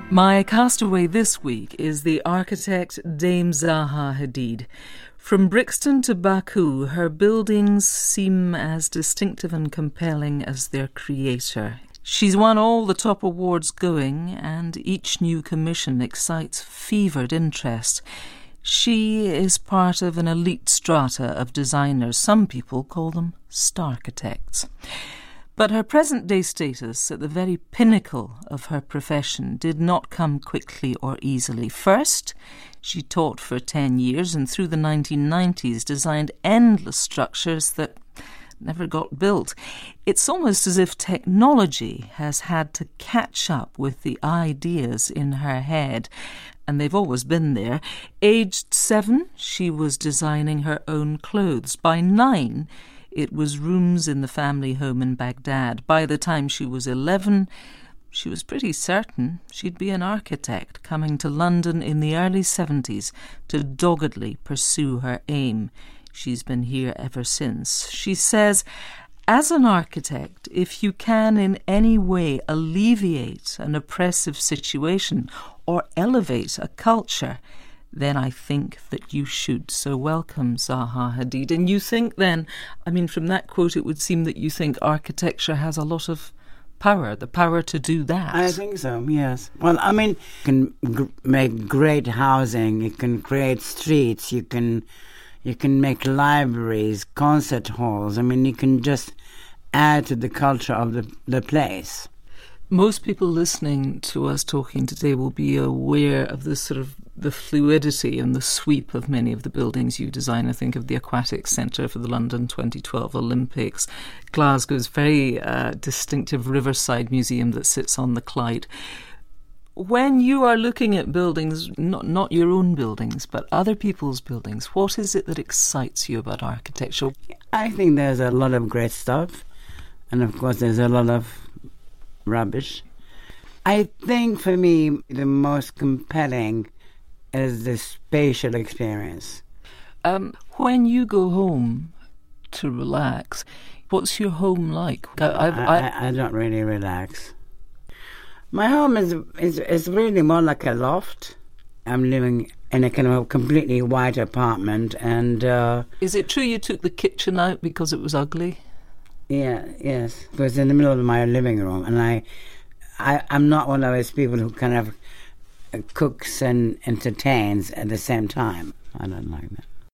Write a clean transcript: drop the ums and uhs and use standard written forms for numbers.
My castaway this week is the architect Dame Zaha Hadid. From Brixton to Baku, her buildings seem as distinctive and compelling as their creator. She's won all the top awards going, and each new commission excites fevered interest. She is part of an elite strata of designers. Some people call them starchitects. But her present-day status at the very pinnacle of her profession did not come quickly or easily. First, she taught for 10 years and through the 1990s designed endless structures that never got built. It's almost as if technology has had to catch up with the ideas in her head, and they've always been there. Aged 7, she was designing her own clothes. By 9, it was rooms in the family home in Baghdad. By the time she was 11, she was pretty certain she'd be an architect, coming to London in the early 70s to doggedly pursue her aim. She's been here ever since. She says, as an architect, if you can in any way alleviate an oppressive situation or elevate a culture, then I think that you should. So welcome, Zaha Hadid. And you think then, I mean, from that quote, it would seem that you think architecture has a lot of power, the power to do that. I think so, yes. Well, I mean, you can make great housing, you can create streets, you can make libraries, concert halls. I mean, you can just add to the culture of the place. Most people listening to us talking today will be aware of this sort of the fluidity and the sweep of many of the buildings you design. I think of the Aquatic Centre for the London 2012 Olympics, Glasgow's very distinctive Riverside Museum that sits on the Clyde. When you are looking at buildings, not your own buildings, but other people's buildings, what is it that excites you about architecture? I think there's a lot of great stuff, and of course there's a lot of rubbish. I think for me the most compelling is the spatial experience. When you go home to relax, what's your home like? I don't really relax. My home is really more like a loft. I'm living in a kind of a completely white apartment, and is it true you took the kitchen out because it was ugly? Yeah, yes. It was in the middle of my living room, and I'm not one of those people who kind of cooks and entertains at the same time. I don't like that.